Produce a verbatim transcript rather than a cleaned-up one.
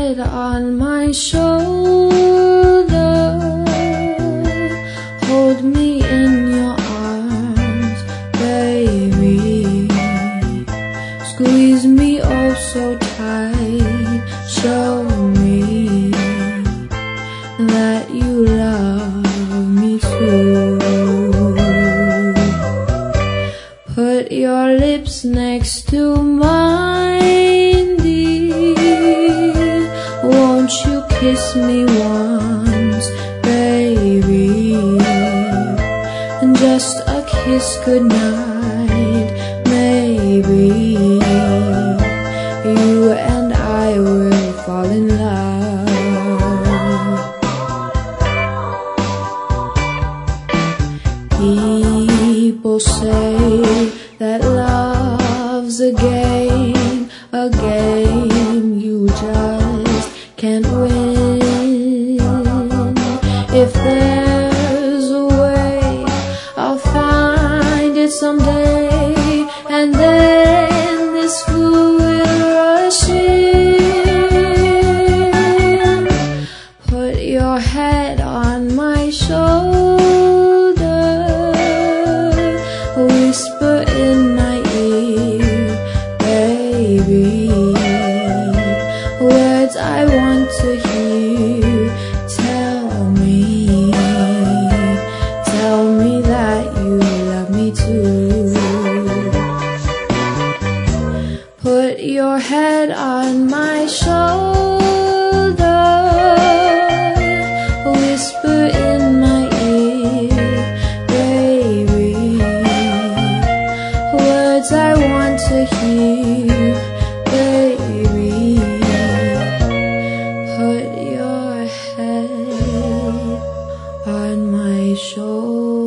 head on my shoulder, hold me in your arms, baby. Squeeze me oh so tight, show me that you love me too. Put your lips next to mine, dear. Won't you kiss me once, baby? And just a kiss goodnight, maybe you and I will fall in love. People say that love's a game, a game you just can't win. If there's a way, I'll find it someday, and then this fool will rush in. Put your head on my shoulder, whisper in my ear, baby, words I want to hear. Tell me, tell me that you love me too. Put your head on my shoulder, whisper in my ear, baby, words I want to hear, baby. Put your head on my shoulder.